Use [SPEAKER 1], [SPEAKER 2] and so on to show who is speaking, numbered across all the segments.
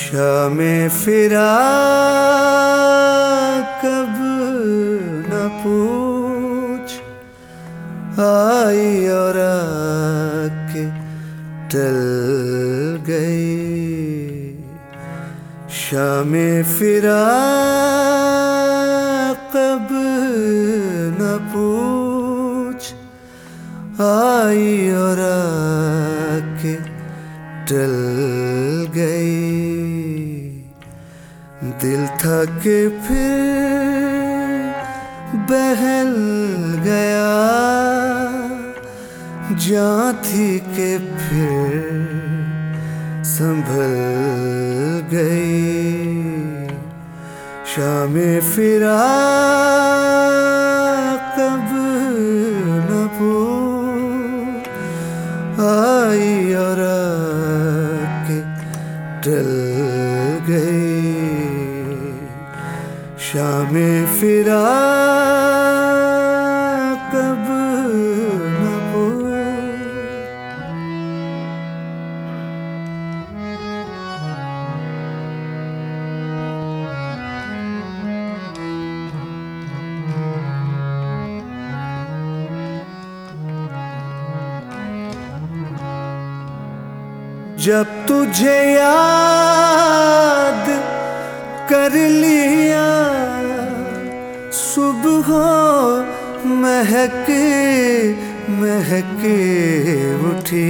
[SPEAKER 1] शामे फिरा कब न पूछ, आई और आके टल गई। शामे फिरा कब न पूछ, आई और आके टल गई। दिल था कि फिर बहल गया, जान थी कि फिर संभल गई। शामे फिरा कब न पूछ, आई और आके टल गई। शामे फिरा कब न पूछ। जब तुझे याद कर लिया, सुबह महके महके उठी।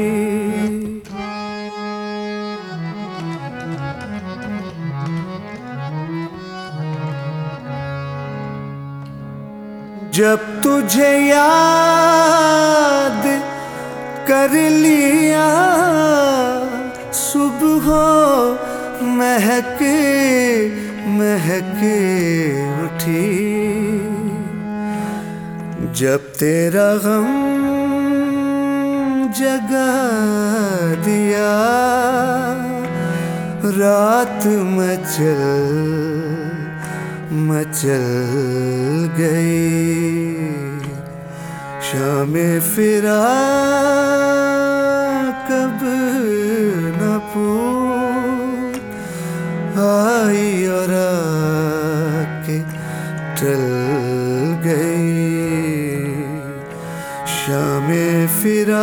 [SPEAKER 1] जब तुझे याद कर लिया, सुबह महके महके उठी। जब तेरा गम जगा दिया, रात मचल मचल गई। शामे फिरा कब न पूछ, आई और आके टल गई। शामे फिरा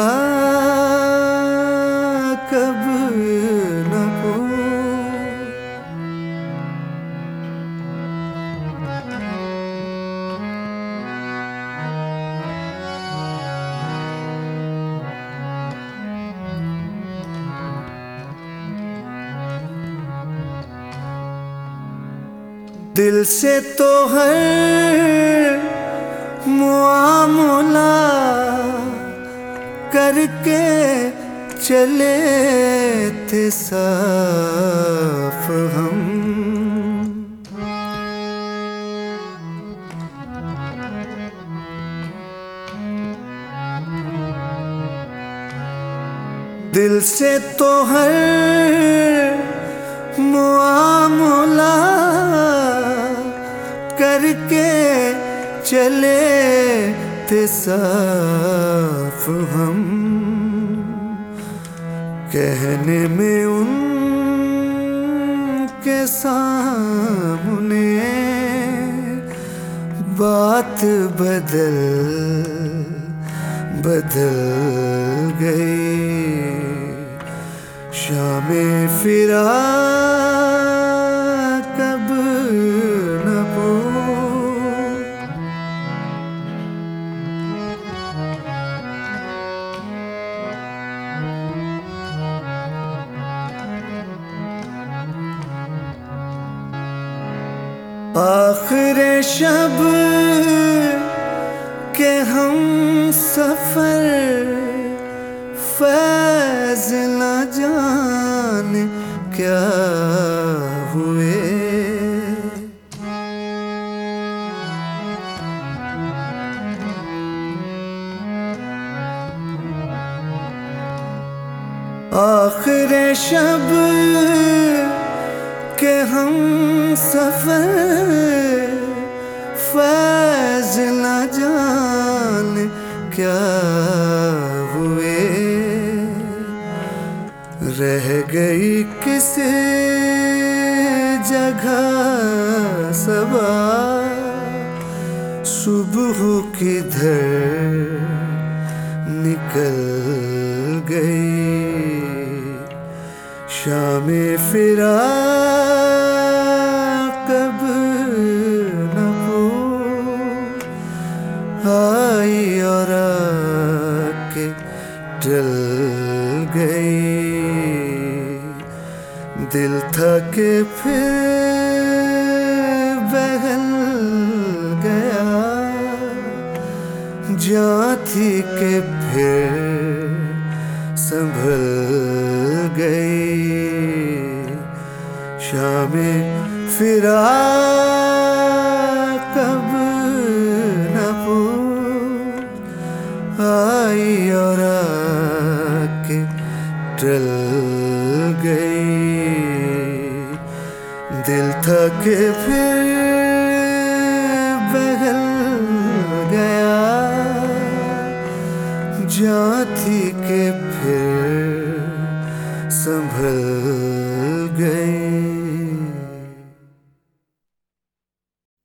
[SPEAKER 1] कब न पूछ। दिल से तो हर मुआमला करके चले थे साफ हम। दिल से तो हर मुआमला करके चले थे साफ हम। कहने में उनके सामने बात बदल बदल गई। शामे फिरा कब न पूछ, आखिरे शब के हम सफर फैज न जाने क्या हुए। आखिरे शब के हम सफर फैज न जाने क्या हुए। रह गई किसी जगह सबा सुबह किधर निकल गई। शाम फिरा कब न वो आई और आके टल गई। दिल था कि फिर बहल गया, जहाँ थी कि फिर संभल गई। शाम फिरा कब न वो आई और आके टल गई। दिल था कि फिर बहल गया, जहाँ थी कि फिर संभल गई।